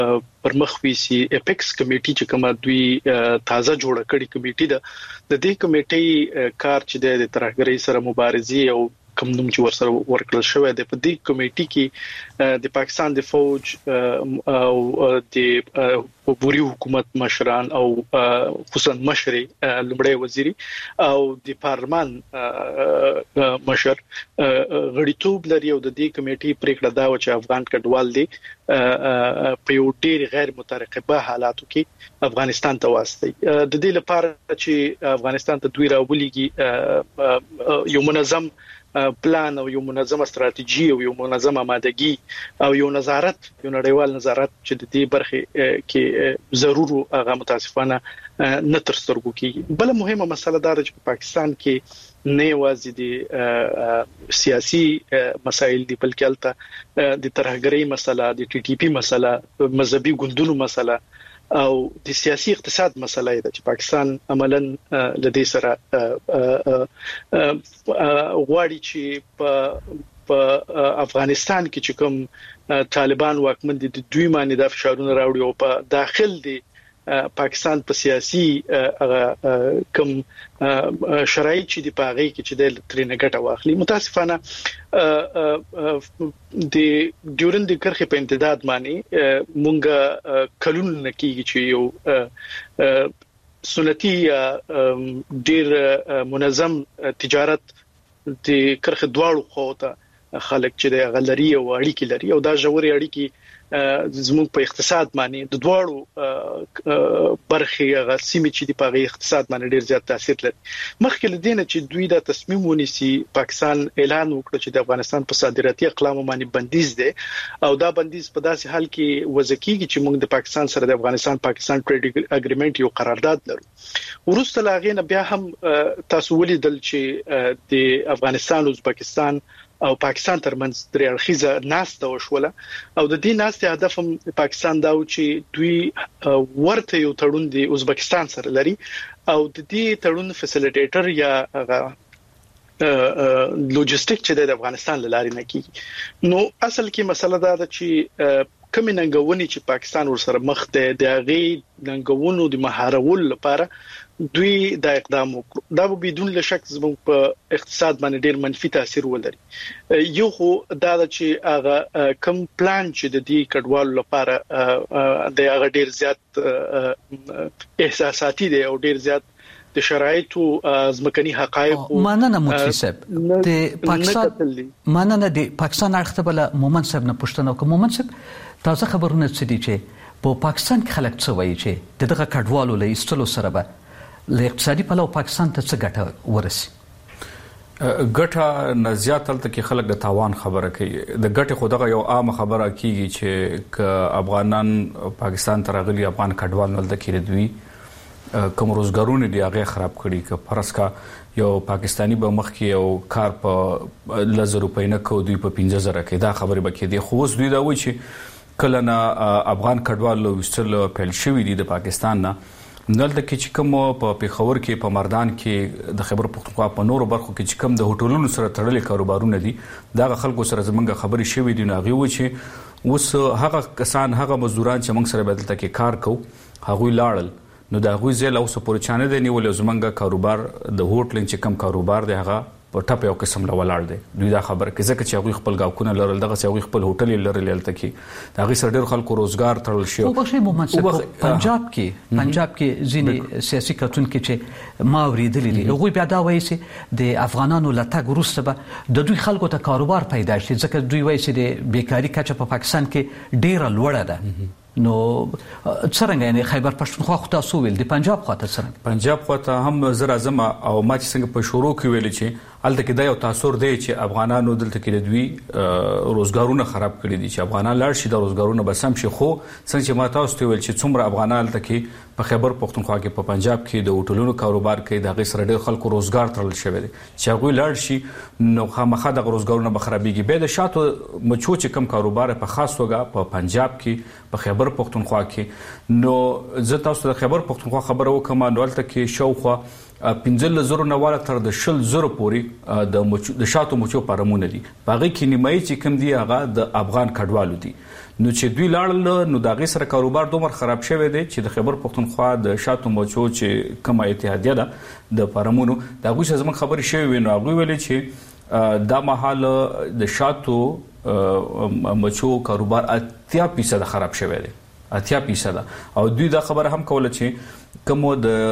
پرمخ وی سي اپیکس کمیټي چې کومه دوی تازه جوړه کړې کمیټي ده د دې کمیټي کار چې د ترهګرۍ سره مبارزه او کوم نوم چې ورسره ورکړل شوی دی په دې کمیټي کې د پاکستان د فوج او د بوري حکومت مشران او خصوصا مشري لمړی وزیري او د پارلمان مشر غړیتوب لري او د دې کمیټي پریکړه دا و چې افغان کډوال دي په یو ډیر غیر مترقبه حالاتو کې افغانستان ته واسطي د دې لپاره چې افغانستان ته دوی راولېږي یو منظم پلان او یو منظمه ستراتیژي او یو منظمه آمادګي او یو نظارت یو نړیوال نظارت چې د دې برخه کې ضروري هغه متاسفانه نه تر سترګو کې بل مهمه مسله دا ده چې په پاکستان کې نه یوازې د سیاسي مسایل دي بلکې البته د ترهګرۍ مسله د ټي ټي پی مسله مذهبي ګوندونو مسله او د سیاسي اقتصاد مسله ده چې پاکستان عملاً لدې سره غواړي چې په افغانستان کې چې کوم طالبان واکمن دي دوی باندې د فشارونو راوړي او په داخل دي پاکستان په سیاسي کوم شرایط چې دی په هغه کې چې د ترینه ګټه واخلي متاسفانه د ډیورند کرخه په امتداد باندې مونږه کلون نکیږي چې یو سنتي ډیر منظم تجارت د کرخه دواړو خواته خلک چې د غلري او اړیکې لري او دا ژورې اړیکې زموږ په اقتصاد باندې د دواړو برخې غسیمه چې د پاغي اقتصاد باندې ډیر زیات تاثیر لري مخکې لدینه چې دوی دا تصمیم ونیسي پاکستان اعلان وکړ چې د افغانستان په صادراتي اقلام باندې بندیز ده او دا بندیز په داسې حال کې وځکیږي چې موږ د پاکستان سره د افغانستان ټریډ اګریمنت یو قرارداد لرو ورسته لاغې نه بیا هم تاسو ولیدل چې د افغانستان او ازبکستان او پاکستان ترمنځ درې اړخیزه ناسته وشوله او د دې ناسته هدف هم پاکستان دا و چې دوی ورته یو تړون دی ازبکستان سره لري او د دې تړون فیسیلیټیټر یا لوجستیک چې د افغانستان لاري نه کیږي نو اصل کې مسله دا ده چې کوم ننګونی چې پاکستان ورسره مخ ته د هغه ننګونو د مهارول لپاره دوی دا اقدام وکړ دا به بدون شک زموږ په اقتصاد باندې ډیر منفي تاثیر ولري یو خو دا چې هغه کم پلان چې د دې کډوالو لپاره د هغه ډیر زیات احساساتي دی او ډیر زیات د شرایطو ځمکني حقایق ماننه متصب د پاکستان ماننه د پاکستان اړخته بل مومن صاحب نه پښتنه کوم مومن صاحب تازه خبرونه څه دي چې په پاکستان کې خلک څه وایي چې دغه کډوالو له ایستلو سره به له اقتصادي پلو پاکستان ته څه ګټه ورسي ګټه نه زیات تل کې خلک د تاوان خبره کوي د ګټه خو دغه یو عام خبره کیږي چې افغانان پاکستان ته راغلي افغان کډوال نه د کېد دوی کوم روزګارونه دی هغه خراب کړي ک فرض کا یو پاکستانی به مخ کې یو کار په 1000 روپۍ نه کو دوی په 15000 کې دا خبره بکې دی خو اوس دوی دا وایي چې کله نه افغان کډوال له وستل پیل شوی دی د پاکستان نه دلته کې چې کوم په پیښور کې په مردان کې د خبر پښتونخوا په نورو برخو کې چې کوم د هوټلونو سره تړلې کاروبارونه دي دا خلکو سره زمونږ خبرې شوې دي نو هغه و چې اوس هغه کسان هغه مزدوران چې موږ سره بدلته کې کار کو هغه لاړل نو دا غوي زل اوس پورې چانه دی نیول زمونږ کاروبار د هوټلین چې کم کاروبار دی هغه په ټاپ یو قسم لا ولاړ دی دوی دا خبر کې ځکه چې هغه خپل گاوکونه لرل دغه چې هغه خپل هوټل لرل لته کې دا غي سره ډېر خلکو روزګار تړل شي او بخښي محمد پنجاب کې ځینې سیاسي کتون کې چې ما ورېدلې دي هغه بیا دا وایي چې د افغانانو لته ګروسته به د دوی خلکو ته کاروبار پیدا شي ځکه دوی وایي چې د بیکاری کچه په پاکستان کې ډېره لوړه ده نو څنګه یعنی خیبر پښتونخوا خو تاسو ویل دی پنجاب خواته څنګه پنجاب خواته هم زرا زما او ما چې څنګه په شروع کې ویل چې الته کې دا یو تاثیر دی چې افغانانو دلته کې دوی روزګارونه خراب کړي دي چې افغانان لاړ شي د روزګارونه به سم شي خو څنګه چې ما تاسو ته ویل چې څومره افغانان دلته کې په خیبر پښتونخوا کې په پنجاب کې د هوټلونو کاروبار کوي د غي سره ډېر خلکو روزګار تړل شوی دی چې هغه لاړ شي نو خامخا د روزګارونه به خرابېږي به د شاتو مچو چې کم کاروبار په خاص توګه په پنجاب کې په خیبر پښتونخوا کې نو زه تاسو د خیبر پښتونخوا خبرو کوم نو دلته کې شاوخوا 15,000 نواله تر د 20,000 پورې د شاتو مچو فارمونه دي. باغی کې نیمایي چې کم دی هغه د افغان کډوالو دي. نو چې دوی لاړل نو دا غي سره کاروبار دومره خراب شوی دی چې د خیبر پختونخوا د شاتو مچو چې کومه اتحادیه ده د فارمونو دا غوښه زموږ خبرې شوی نو هغه ویلي چې دا محل د شاتو مچو کاروبار 80% خراب شوی دی 80%. او دوی دا خبره هم کوله چې کوم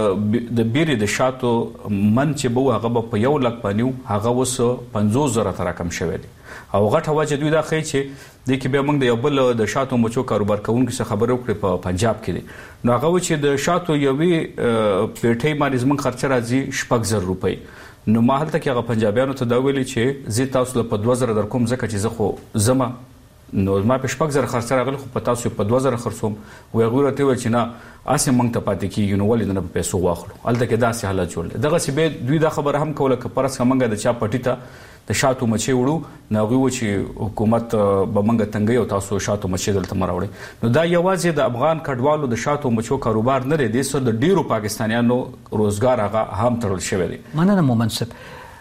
د بیري د شاتو من چې بو هغه په 1 لک پنیو هغه وس 50,000 تر کم شوی دی. او غټه واجه دوی دا خی چې د کې به موږ د یو بل د شاتو مچو کاروبار کوونکو څخه خبرو کړې په پنجاب کې دي. نو هغه چې د شاتو یوې پیټۍ باندې زموږ خرچه راځي 6,000 روپۍ. نو ما هلته کې هغه پنجابیانو ته دا ویلي چې زه تاسو له په 2,000 در کوم ځکه چې زه خو زما نو ما په 6,000 خرڅ راغلی خو په تاسو په 2,000 خرڅوم وای غوړته و چې نه اسه مونږ ته پاتې کیږي نو ولې نه په پیسو واخلو الته کې داسې حالت جوړ دغه سی به دوی دا خبر هم کوله ک پرس کمنګ د چا پټی ته د شاتو مچي وړو نو غوي چې حکومت به منګه تنګي او تاسو شاتو مچي دلته مراوړي. نو دا یوازې د افغان کډوالو د شاتو مچو کاروبار نه دی سره د ډیرو پاکستانیانو روزګار هغه هم تړل شوی دی. مننه مومنصب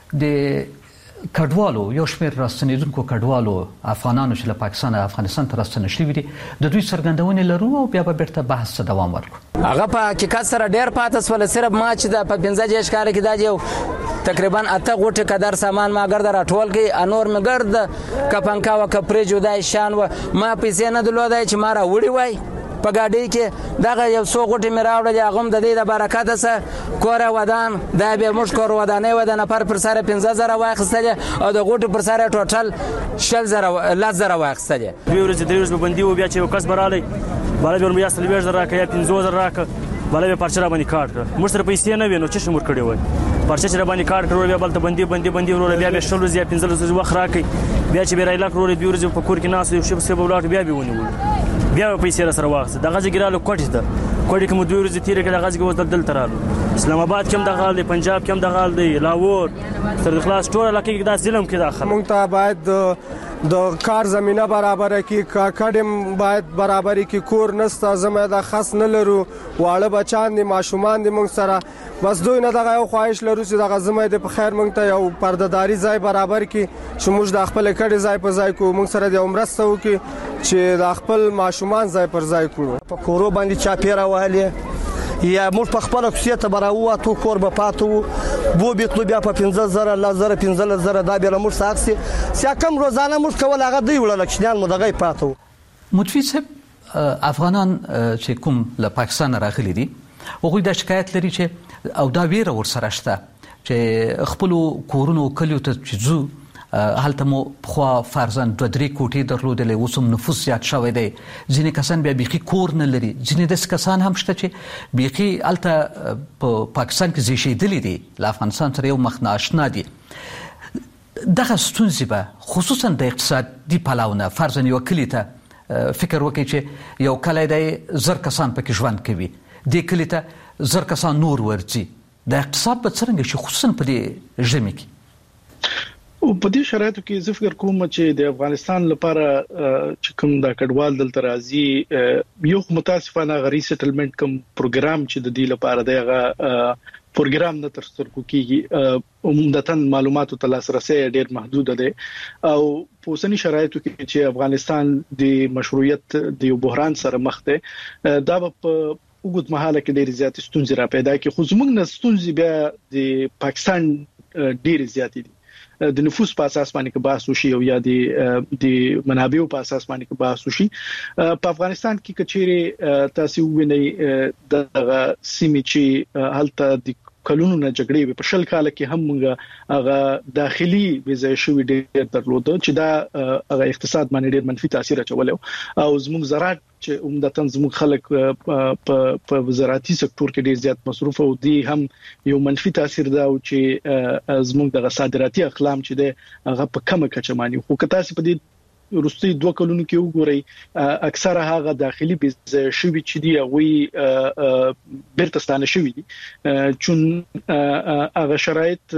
د کډوالو یو شمېر راستنیدونکو کډوالو افغانانو چې له پاکستان او افغانستان ته راستنه شوي دي د دوی څرګندونې لرو او بیا به بیرته بحث ته دوام ورکړو. هغه په حقیقت سره ډېر پاتې سول صرف ما چې د 15 ښکار کې دا یو تقریبا 8 غوټه قدر سامان ما ګرد راټول کې انور مې ګرد کپنکا او کپری جوړای شان و ما پیسې نه درلودای چې ما را وړي وای په ګاډي کې دغه یو څو غوټې مې راوړل هغه هم د دې د برکت سره کوره ودان دا به موږ کور ودانې ودان پر سره 15,000 واخیستل او د غوټې پر سره ټوټل 10,000 واخیستل. دوی ورځ درې ورځې بندي و بیا چې کس برالي بل به بیا 30,000 راکې 15,000 راکې بل به پرچا باندې کارت کړ موږ سره پیسې نه وینو چې شمور کړی وای پرچا چې باندې کارت کړو بیا بل ته بندي ورو بیا به 16 یا 15 وخت راکې بیا چې به رایلا کړو دوی ورځې په کور کې ناس یو شپ سبب ولاټ بیا به ونیول بیا پیسې سره واخصه دغه ځګرالو کوټه ده کوټه کوم دوی ورځې تیر کې دغه ځګ وځل دل ترالو اسلام آباد کې هم دغه دی پنجاب کې هم دغه دی لاهور تر خلاص ټول علاقې کې دا ظلم کې داخله مونږ ته باید د کار زمينه برابر کې کډم باید برابر کې کور نسته زمه د خاص نه لرو واړه بچان دي ماشومان دي مونږ سره بس دوی نه دغه خواهش لرو چې دغه زمه د په خیر مونږ ته یو پردهداري ځای برابر کې چې موږ د خپل کډي ځای په ځای کو مونږ سره د عمرسته وکي چې د خپل ماشومان ځای پر ځای کړو په کورو باندې چا پیرا وهلې یا موږ په خپل کوڅه براوه تو کور به پاتو بو بیتلو بیا په 15,000 لزر 15,000 دا به موږ ساکسي سیا کم روزانه موږ کول هغه دی وړل کښنان مو دغه پاتو. متفیض افغانان چې کوم له پاکستان راغلي دي هغوی د شکایت لري چې او دا ویره ورسره شته چې خپل کورونو کلیو ته چې زو هلته مو خو فرزند 2-3 کوټې درلودلې اوسم نفوس زیات شوی دی ځینې کسان بیا بيخي کور نه لري ځینې د کسان هم شته چې بيخي هلته په پاکستان کې زیشیدلې دي له افغانستان سره یو مخ ناشنا دي. دغه ستونزې به خصوصا د اقتصادي پلاونه فرزند یو کلی ته فکر وکړي چې یو کلی دی 1000 کسان پکې ژوند کوي د کلی ته 1000 کسان نور ورځي د اقتصاد په څرنګه شي خصوصا په دې ژمي کې او په دې شرایطو کې زه فکر کوم چې د افغانستان لپاره چې کوم د کډوال دلته راځي یو متاسفانه غری سټلمنت کوم پروګرام چې د دې لپاره دغه پروګرام نه تر سترګو کیږي عموماً معلوماتو ته لاسرسي ډېر محدود دي او په اوسنی شرایطو کې چې افغانستان د مشروعیت د یو بحران سره مخ دی دا په وګت مهاله کې ډېر زیات ستونزې را پیدا کی خو زموږ نه ستونزې بیا د پاکستان ډېر زیات دي د نفوس په اساس باندې کې بحث وشي او یا د منابعو په اساس باندې کې بحث وشي په افغانستان کې کچېره تاسو وینئ د سیمې چې هلته د کلونو نه جګړې په شل کال کې هم موږ هغه داخلي ویزه شوې ډېر درلوده چې دا هغه اقتصاد باندې ډېر منفي تاثیر اچول او زموږ زراعت چې عمدتاً زموږ خلک په زراعتي سکتور کې ډېر زیات مصروف او دي هم یو منفي تاثیر دا او چې زموږ د صادراتي اقلام چې ده هغه په کمه کچه باندې خو که تاسو په دې وروستي 2 کلونو کې وګورئ اکثره هغه داخلي ویزه شوې چې دی هغه بیرته ستانه شوې دي چون هغه شرایط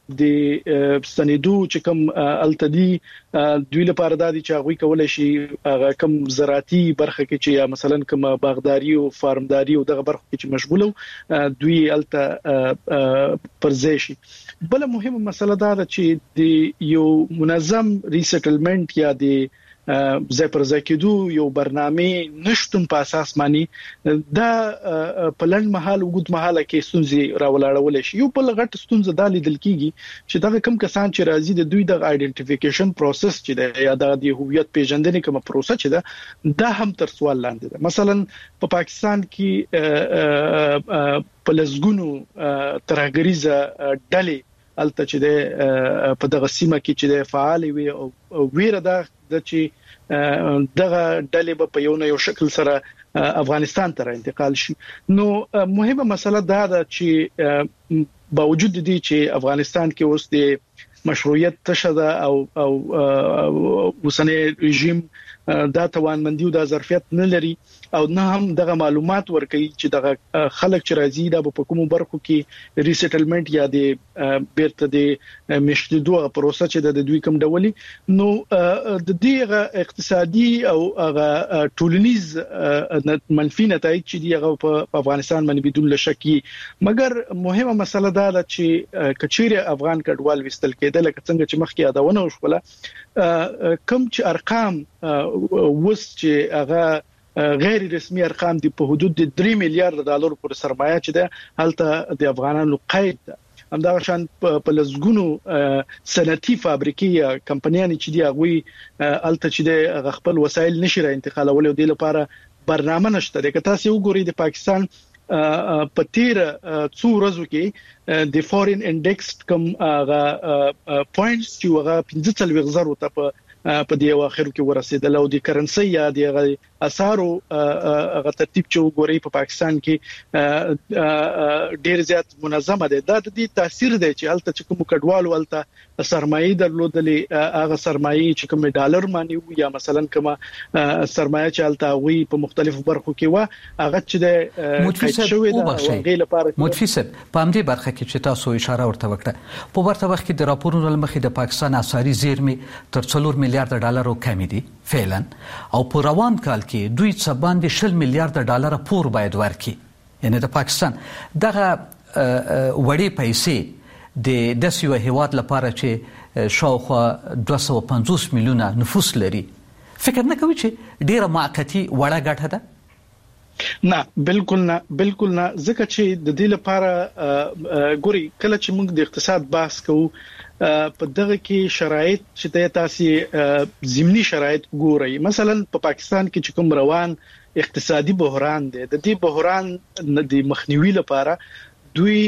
د سندو چې کوم التدي دوی لپاره د چې هغه کولای شي کوم زراعتي برخه کې چې مثلا کوم باغداري او فارمداري او دغه برخه کې چې مشغوله دوی الته پرځای شي. بل مهمه مسله دا ده چې د یو منظم ریسټلمنت یا د ځای پر ځای کېدو یو برنامه نشټون په اساس باندې دا په لړ مهال وګد مهاله کې ستونزې راولاړول شي. یو بل غټ ستونزه د لیدل کیږي چې دا کوم کسان چې راځي د دوی د آیډنټیفیکیشن پروسس چې د یا د هویت پیژندنې کوم پروسه چې دا هم تر سوال لاندې ده. مثلا په پاکستان کې په لزګونو ترهګریزه ډلې الته چې د په دغه سیمه کې چې د فعال وي او ویره ده چې دغه ډلې په یو شکل سره افغانستان ته انتقال شي. نو مهمه مسله دا ده چې باوجود دي چې افغانستان کې اوس د مشروعیت تشده او وسنه رژیم دا توانمندي او د ظرفیت نه لري او نه هم دغه معلومات ورکوي چې دغه خلک چې راځي د په کومو برخو کې ریسټلمنت یا د بیرته د مشتدو پروسه چې د دوی کوم ډولي. نو د دې اقتصادي او هغه ټولنیز منفي نتایج چې دی هغه په افغانستان باندې بدون لشکی. مګر مهمه مسله دا ده چې کچيره افغان کډوال وستل کېدل لکه څنګه چې مخکې یادونه وشوله کوم چې ارقام وس چې هغه غیر رسمي ارقام دي په حدود د 3 میلیارډ ډالر پر سرمایه چې ده هلته د افغانانو قید ده. همدا شان په لزګونو صنعتي فابریکې یا کمپنیانې چې دی هغه هلته چې د خپل وسایل نشي را انتقالول او د لپاره برنامه نشته. د تاسو وګورئ د پاکستان په تیر څو ورځو کې د فورین انډیکس کوم پوینټس چې هغه 15,000 ته په دی اخر کې ورسېدل او د کرنسي یا د اسعارو هغه ترتیب چې وګورئ په پاکستان کې ډیر زیات منظمه ده. دا د دې تاثیر دی چې هلته چې کوم کډوالو هلته سرمایه درلودلې هغه سرمایه چې کوم ډالر مانی یا مثلا کوم سرمایه چې هلته وي په مختلفو برخو کې و هغه چې د متفسد وبخښي متفسد په همدې برخه کې چې تاسو اشاره ورته وکړه په ورته وخت کې د راپورونو لمخې د پاکستان اسعاري زیرمې تر 4 میلیارډ ډالر کم دي فعلا او په روان کال کې دوی څه باندې 10 میلیارډ ډالر پور باید ورکړي. یعنی د پاکستان دغه وړي پیسې د داسې هیواد لپاره چې شاوخوا 250 میلیونه نفوس لري فکر نه کوي چې ډیره موقتی وړه ګټه ده؟ نه بالکل نه ځکه چې د دې لپاره ګوري کله چې موږ د اقتصاد بحث کوو په دغه کې شرایط چې تاسو ضمني شرایط ګورئ. مثلا په پاکستان کې چې کوم روان اقتصادي بحران دی د دې بحران د مخنیوي لپاره دوی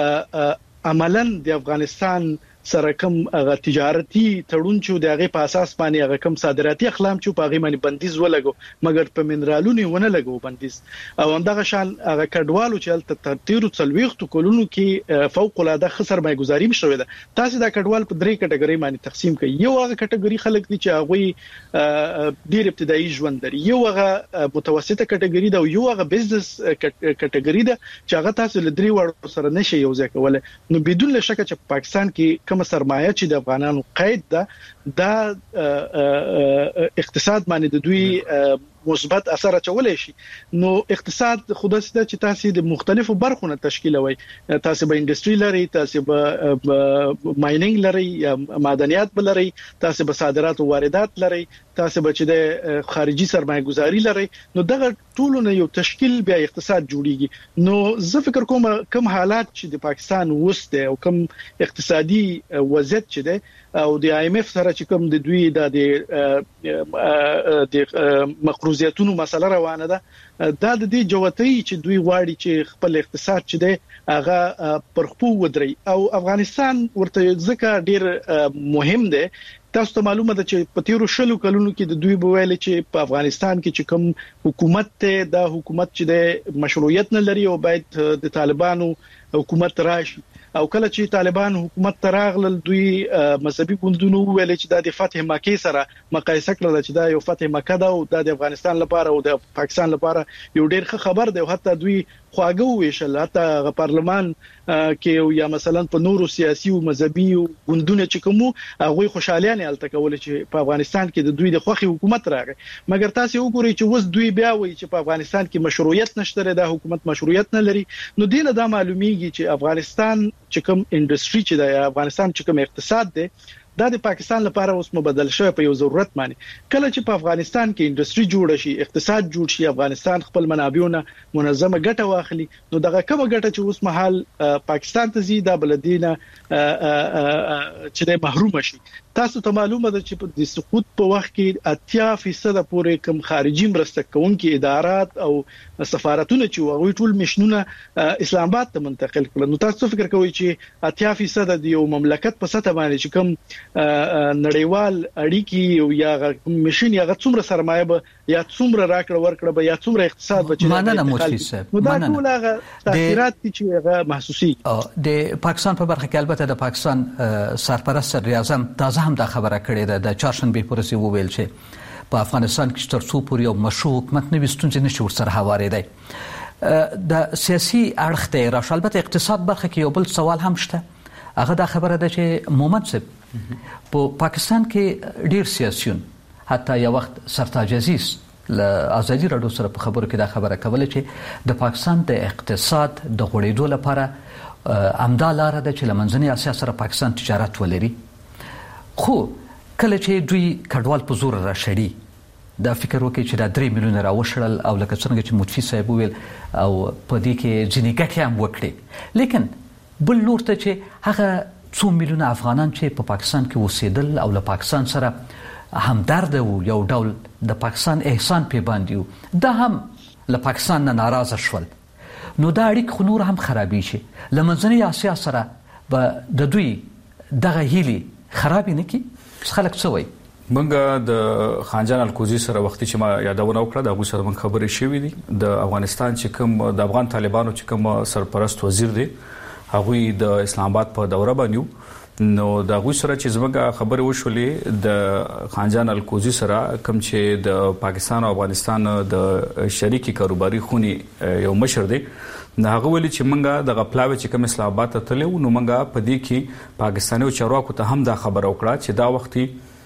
عملاً د افغانستان سره کوم تجارتي تړون چې د هغه په اساس باندې هغه کوم صادراتي اقلام چې په هغه باندې بندیز ولګو مګر په منرالونو ونه لګو بندیز او همدغه شان هغه کډوالو چې تل تیرو څلويختو کولونو کې فوق العاده خسر مایګزاري شوې ده. تاسو دا کډوال په درې کټګوري باندې تقسیم کړئ. یو هغه کټګوري خلک دي چې هغه ډیر ابتدایي ژوند لري، یو هغه متوسطه کټګوري ده او یو هغه بزنس کټګوري ده چې هغه تاسو له درې وړو سره نشي یو ځای کولای. نو بدون شک چې پاکستان کې کوم سرمایه چې د افغانانو قید ده دا اقتصاد باندې د دوی مثبت اثر اچولای شي. نو اقتصاد خودسته چې تاسو د مختلفو برخو نه تشکیلوي، تاسو به انډستری لري، تاسو به ماینینګ لري یا معدنیات لري، تاسو به صادرات او واردات لري، تاسو به چې د خارجي سرمایه گذاري لري. نو دغه ټول نه یو تشکیل بیا اقتصاد جوړیږي. نو زه فکر کوم کوم حالات چې د پاکستان وسته او کوم اقتصادي وضعیت چې ده او د IMF سره چې کوم د دوی د مقروضیتونو مسله روانه ده، دا د دې جوتۍ چې دوی غواړي چې خپل اقتصاد چې ده هغه پرخپو ودري او افغانستان ورته ځکه ډیر مهم ده. تاسو ته معلومه ده چې په تیرو شلو کلونو کې د دوی بویل چې په افغانستان کې چې کوم حکومت ته دا حکومت چې د مشروعیت نه لري او باید د طالبانو حکومت راشي. او کله چې طالبان حکومت تراغل دوی مذهبي ګوندونو ویل چې د فتح مکه سره مقایسه کړل چې دا یو فتح مکه ده او د افغانستان لپاره او د پاکستان لپاره یو ډیر ښه خبر دی. او حتی دوی خواږه ویشل حتی پارلمان کې یا مثلا په نورو سیاسي او مذهبي ګوندونو چې کومو هغه خوشالیانه الته کول چې په افغانستان کې د دوی د خوخي حکومت راغی مګر تاسو وګورئ چې وس دوی بیا وایي چې په افغانستان کې مشروعیت نشته د حکومت مشروعیت نه لري نو دینه دا معلومیږي چې افغانستان چې کوم انډستری چې د افغانستان چې کوم اقتصاد دی دا د پاکستان لپاره اوس مبدل شوی په یو ضرورت باندې کله چې په افغانستان کې انډستری جوړ شي اقتصاد جوړ شي افغانستان خپل منابعونه منظمه ګټه واخلي نو دغه کومه ګټه چې اوس مهال پاکستان ته زی دا بلدینه چې د محروم شي تاسو ته معلومه ده چې د سقوط په وخت کې 80% پورې کم خارجي مرسته کوونکي ادارات او سفارتونه چې وغوي ټول مشنونه اسلام آباد ته منتقل کړل نو تاسو فکر کوئ چې 80% د یو مملکت په سطح باندې چې کوم نړیوال اړیکی او یا مشن یا څومره سرمایه به یا څومره راکړه ورکړه به یا څومره اقتصاد به چې مننه مفتی صاحب نو دا ټول هغه تاثیرات چې هغه محسوسي د پاکستان په برخه کې البته د پاکستان سرپرست صدر اعظم تازه هم دا خبره کړې ده د چهارشنبه پورې وویل چې په افغانستان کې تر څو پورې یو مشروع حکومت نه وستونځي نشي ورسره هوارېدای د سیاسي اړخ ته راشه البته اقتصاد برخه کې یو بل سوال هم شته هغه دا خبره ده چې مومند صاحب په پاکستان کې ډیر سیاسيون حتی یو وخت سرتاج عزیز له ازادي رادیو سره په خبرو کې دا خبره کوله چې د پاکستان د اقتصاد د غوړېدو لپاره امدا لاره ده چې لمنځنۍ اسیا سره پاکستان تجارت ولري خو کله چې دوی کډوال په زور راشړي دا فکر وکړي چې دا 3 میلیونه راوشړل او لکه څنګه چې متفی صاحب ویل او په دې کې ځینې ګټې هم وکړي لیکن بل لور ته چې هغه 2 میلیونه افغانان چې په پاکستان کې اوسېدل او له پاکستان سره همدرد او یو ډول د پاکستان احسان په باندې دا هم له پاکستان نه ناراضه شول نو دا اړیک خو نور هم خرابې شي لمنځنۍ اسیا سره به د دوی دغه هیلي خراب نه کی خلک څه وایي منګه د خانجان الکوزي سره وختي چې ما یادونه وکړه د هغه سره من خبرې شوې دي د افغانستان چې کوم د افغان طالبانو چې کوم سرپرست وزیر دی هغه د اسلام آباد په دوره باندې نو د هغه سره چې زموږه خبرې وشولې د خانجان الکوزي سره کوم چې د پاکستان او افغانستان د شریکي کاروباري خوني یو مشر دی نه هغه ولې چې منګه د غپلاوي چې کوم اسلام آباد ته تلو نو منګه په دې کې پاکستاني چارواکو ته هم دا خبره وکړه چې دا وختي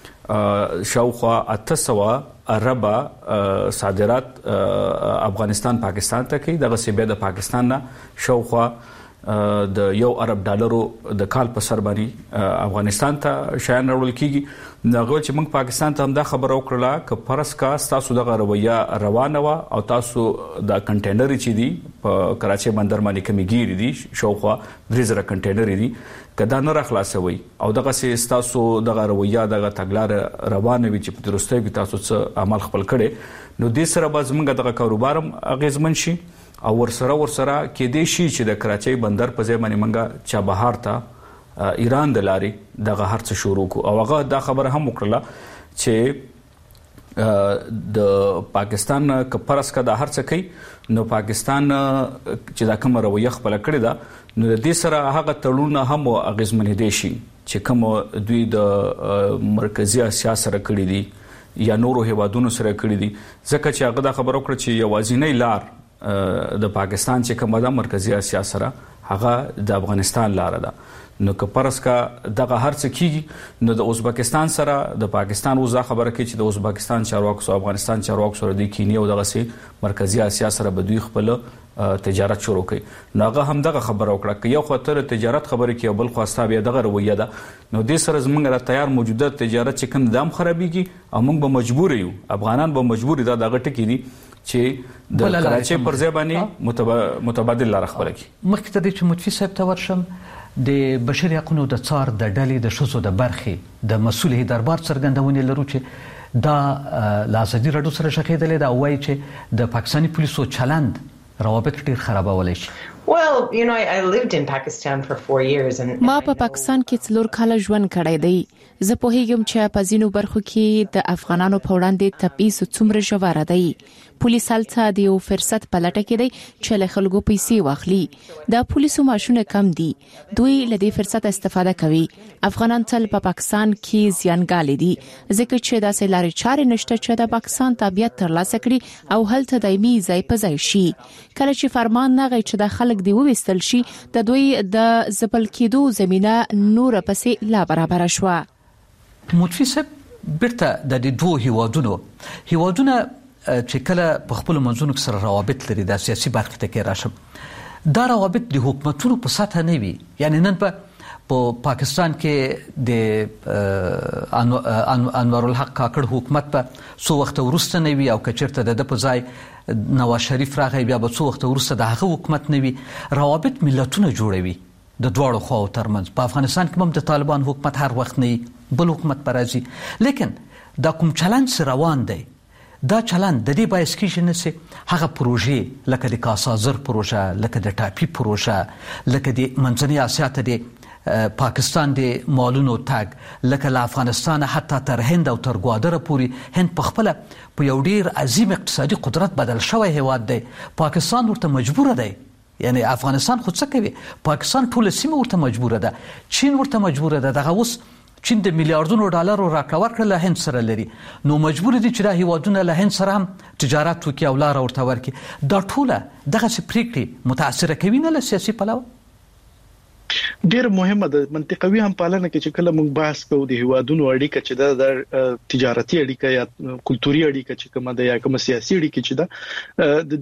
شاوخوا 800 اربا صادرات افغانستان پاکستان ته کوي دغه سیبه د پاکستان نه شاوخوا د $1 ارب د کال په سر باندې افغانستان ته شایان راول کیږي نغه چې موږ پاکستان ته هم دا خبره وکړه ک فرض کا تاسو دغه رویه روانه وا او تاسو د کنټینر چې دی په کراچي بندر باندې کمیګيري دي شاوخوا 3000 کنټینر دي کدا نه راخلاصوي او دغه سي تاسو دغه رویه دغه تګلار روانه وي چې په درسته کې تاسو څه عمل خپل کړي نو د سره باز موږ دغه کاروبارم اغیزمن شي او ورسره کې دې شي چې د کراچي بندر په ځای باندې منګه چا بهار ته ایران د لاري دغه هرڅ شروع کو او هغه دا خبره هم وکړه چې د پاکستان کپرس کا د هرڅ کوي نو پاکستان چې دا کوم رویه خپل کړی دا نو د دې سره هغه تړونه هم اغیزمن دي شي چې کوم دوی د مرکزی اسیا سره کړی دي یا نورو هیوادونو سره کړی دي ځکه چې هغه دا خبره وکړه چې یوازینی لار د پاکستان چې کومه د مرکزی اسیا سره هغه د افغانستان لار ده نو که پرس کا دغه هرڅ کیږي نو د ازبکستان سره د پاکستان وزا خبره کوي چې د ازبکستان چارواکو او افغانستان چارواکو سره د کینیا او دغه سي مرکزی اسیا سره به دوی خپل تجارت شروع کړي نو هغه هم دغه خبره وکړه چې یو خاطر تجارت خبره کوي بل خواسته بیا دغه رویه ده نو د سره زمونږ را تیار موجوده تجارت چې کوم دام خرابيږي او موږ به مجبور یو افغانان به مجبور دي دغه ټکی دي چې د کراچي پر ځای باندې متبادل لار خبره کوي مخکې ته چې متفی صاحب ته ورشم د بشري حقوقو د څار د ډلې د شوزو د برخې د مسؤل دربار څرګندونې لرو چې دا لازدي رډو سره شخېدلې دا وایي چې د پاکستاني پولیسو چلند روابط ډیر خرابولای شي Well, you know, I lived in Pakistan for 4 years and ما په پاکستان کې 4 کال ژوند کړی دی. زه په هیګم چې په ځینو برخو کې د افغانانو په وړاندې تبعیض څومره ژور دی. پولیس هلته د یو فرصت په لټه کې دی چې له خلکو پیسې واخلي. د پولیسو ماشونه کم دي. دوی له دې فرصت استفاده کوي. افغانان تل په پاکستان کې زیانګالي دي ځکه چې داسې لارې چارې نشته چې د پاکستان تابعیت ترلاسه کړي او هلته دایمي ځای په ځای شي. کله چې فرمان نغی چې د خلک دی وویستل شي د دوی د ځپل کېدو زمينه نور پسې لا برابر شوه. متفي صاحب بیرته د دوه هیوادونو چې کله په خپل منځونو سره روابط لري د سیاسي برخه ته کې راشم دا روابط د حکومتونو په سطح نه وي. یعنی نن په پاکستان کې د انور الحق کاکړ حکومت په سو وخت ورسته نه وي او کچرته د په ځای نواز شریف راغی بیا په سو وخت ورسته د هغه حکومت نه وي. روابط ملتونه جوړوي د دواړو خواو ترمنځ. په افغانستان کې هم د طالبان حکومت هر وخت نه بل حکومت پرازي لیکن دا کوم چلند روان دی دا چلند د دې باعث کیږي چې هغه پروژې لکه د کاسازر پروژه لکه د ټاپي پروژه لکه د منځنۍ اسیا ته د پاکستان د مالونو تاګ لکه له افغانستان حتی تر هند او تر ګوادره پورې هند په خپل په یو ډیر عظیم اقتصادي قدرت بدل شوی هیواد دی. پاکستان ورته مجبور دی. یعنی افغانستان خود څه کوي پاکستان ټول سیمه ورته مجبور ده. چین ورته مجبور ده. دغه اوس چین د میلیارډونو ډالرو راکړه ورکړه له هند سره لري نو مجبور دي چې د هیوادونو له هند سره هم تجارت وکړي او لار ورته ورکړي. دا ټول دغه پریکړې متاثر کوي نه له سیاسي پلوه. ډیر مهمه ده منطقوي هم پالنه کې چې کله موږ بحث کوو د هیوادونو اړیکه چې د تجارتي اړیکه یا کلتوري اړیکه چې کومه ده یا کومه سیاسي اړیکه چې ده د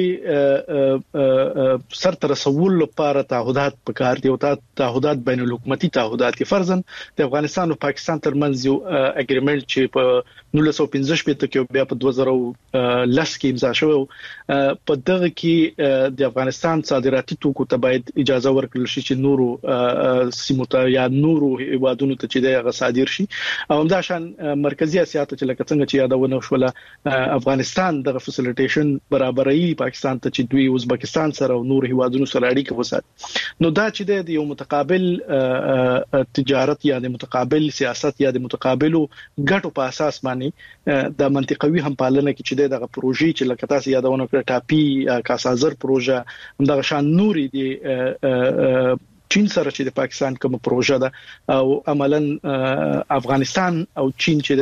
دې سر تر رسول لپاره تعهدات پکار دي او تعهدات بین الحکومتي تعهدات فرضاً د افغانستان او پاکستان ترمنځ یو اګریمنت چې په 1915 کې بیا په 2010 کې امضا شو. په دغه کې د افغانستان صادراتي توکو ته باید اجازه ورکړل شي چې نورو سیمو ته یا نورو هیوادونو ته چې دغه صادر شي او همدا شان مرکزی اسیا ته چې لکه څنګه چې یادونه شوله افغانستان د فسیلیټیشن برابرۍ پاکستان ته چې دوی ازبکستان سره او نور هیوادونو سره اړیکه وساتي نو دا چې د یو متقابل تجارت یا د متقابل سیاست یا د متقابلو ګټو په اساس باندې د منطقوي هم پالنه کې چې دغه پروژې چې لکه تاسو یادونه کړه ټاپي کاسازر پروژه همدغه شان نوري دی چین سره چې د پاکستان کوم پروژه ده او عملاً افغانستان او چین چې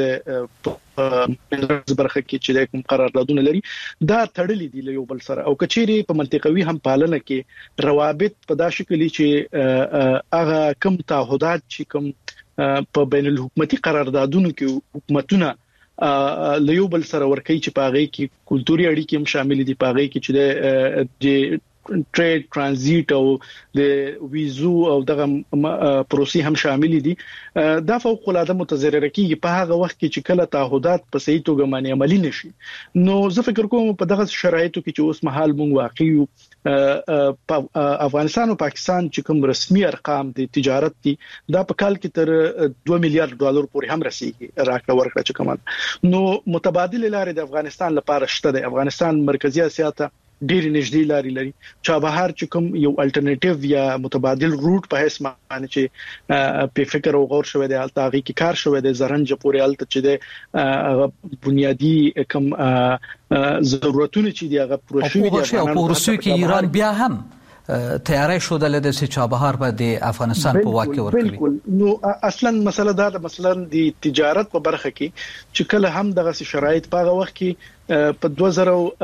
د برخه کې چې د کوم قراردادونه لري دا تړلې دي له یو بل سره او کچېری په منطقوي هم پالنه کې روابط په دا شکل چې هغه کوم تعهدات چې کوم په بین الحکومتي قراردادونو کې حکومتونه له یو بل سره ورکوي چې په هغه کې کلتوري اړیکې هم شامل دي په هغه کې چې د ټریډ ترانزیت او د ویزو او دغه پروسې هم شامل دي. دا فوق العاده متضرر کیږي په هغه وخت کې چې کله تعهدات په صحیح توګه باندې عملی نشي. نو زه فکر کوم په دغه شرایطو کې چې اوس مهال مونږ واقعي په افغانستان او پاکستان چې کوم رسمي ارقام د تجارت دي دا په کال کې تر 2 میلیارډ ډالر پورې هم رسیدي راکړه ورکړه چې کوم نو متبادل لارې د افغانستان لپاره شته. د افغانستان مرکزی اسیا ته ډېر نږدې لارې لري. چابهار چې کوم یو الټرنیټیو یا متبادل روټ په هیڅ معنی چې په فکر او غور شوی دی الته هغه کې کار شوی دی زرنج پورې الته چې د بنیادی کوم ضرورتونه چې دی هغه پوره شوی دی او په روسیې کې ایران بیا هم تیاری شو د لدې چابهار په د افغانستان په واقع ورکوي. بالکل نو اصلا مسله دا د مثلا د تجارت په برخه کې چې کله هم دغه شرایط په هغه وخت کې په 2014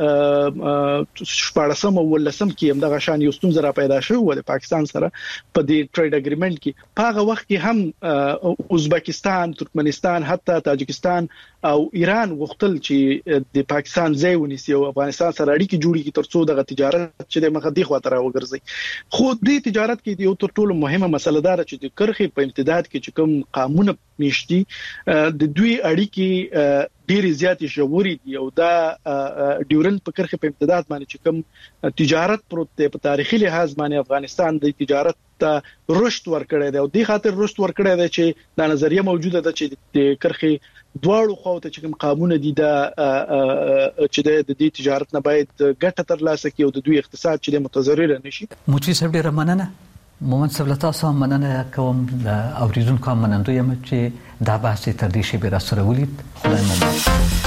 او 2015 کې هم دغه شان یو ستونزه را پیدا شوه د پاکستان سره په دې ټریډ اګریمنت کې. په هغه وخت کې هم ازبکستان، ترکمنستان، حتی تاجکستان او ایران غوښتل چې د پاکستان ځای ونیسي او افغانستان سره اړیکې جوړې کړي ترڅو دغه تجارت چې د مخه دی خواته راوګرځي. خو د تجارت کې یو تر ټولو مهمه مسله دا چې د کرخې په امتداد کې چې کوم قانون نشتی د دوی اړیکې ډېری زیاتې ژورې دي او دا ډیورند په کرښه په امتداد باندې چې کوم تجارت پروت دی په تاریخي لحاظ باندې افغانستان د تجارت ته رشد ورکړی دی او د خاطر رشد ورکړی دی چې دا نظریه موجوده ده چې د کرښه دواړو خواته چې کوم قانون دي دا چې د دې تجارت نه باید ګټه ترلاسه کړي او د دوی اقتصاد چې متضرر نشي. موچی صاحب ډیره مننه. مومن صاحب له تاسو مننه کوم د اوریدونکو منندوی یم چې دا بحث تر دې شی به را سره ولید. خدای مو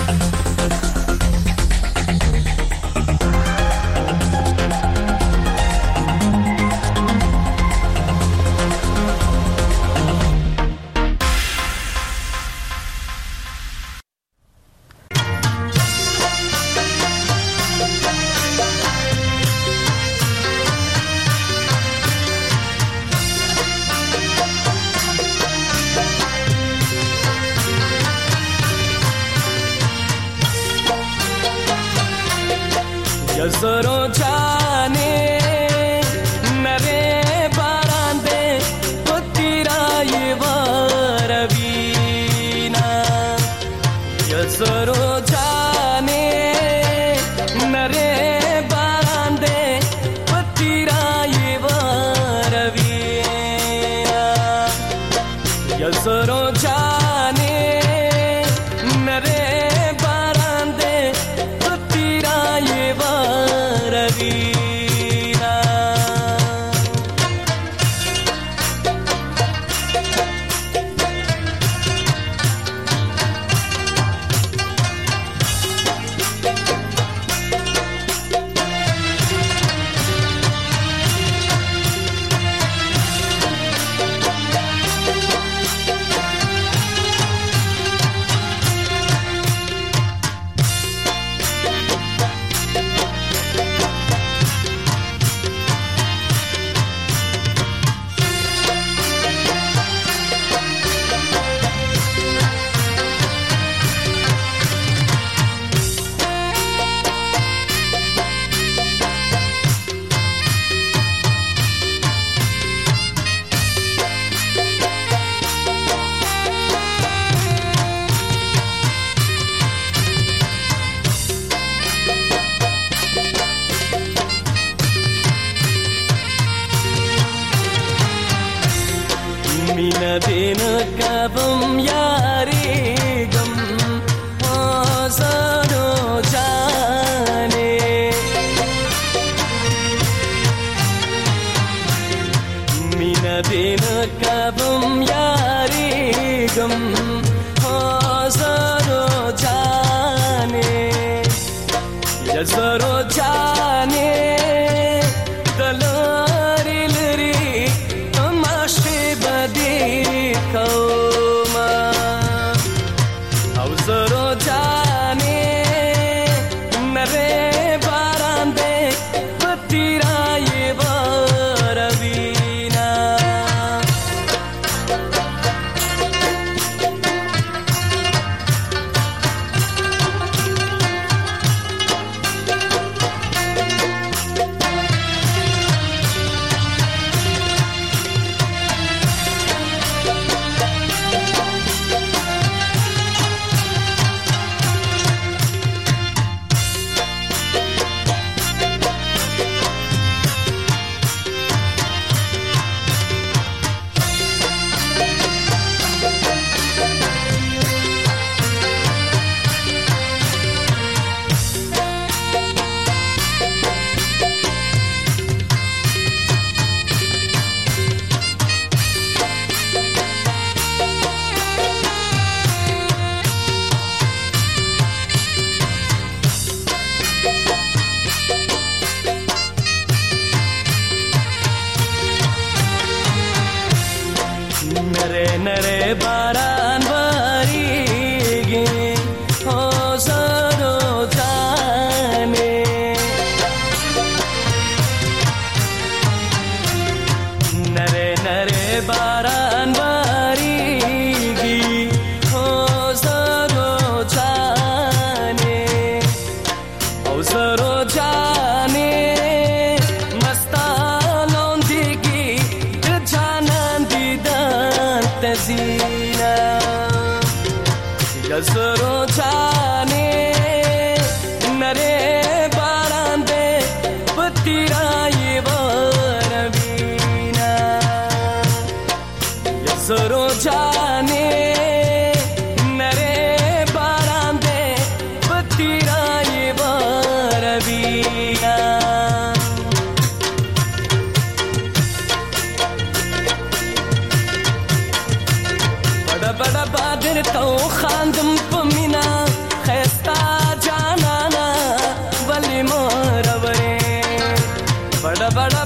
जरो जाने नरे बारांदे पुत्रा ये वारवीना जरो जाने नरे बारांदे पुत्रा ये वारवीना जरो जाने नरे दिन कबम यारी गम हजारो जाने मीना दिन कबम यारी गम हजारो जाने हजारो जाने दलारी लरी तमाशे बदी कौमा अवसरो जाने नरे बारांदे पतिरा ये बारवीना नरे नरे बारान बारीगे हजारो जाने नरे नरे बारान बारीगे हजारो जाने हजारो जाने मस्तानों दिगी जानान दीदान तजीना जसरो مینا بڑا بڑا بادر تو خاندم پمینا خیستا جانانا ولی مورورے بڑا بڑا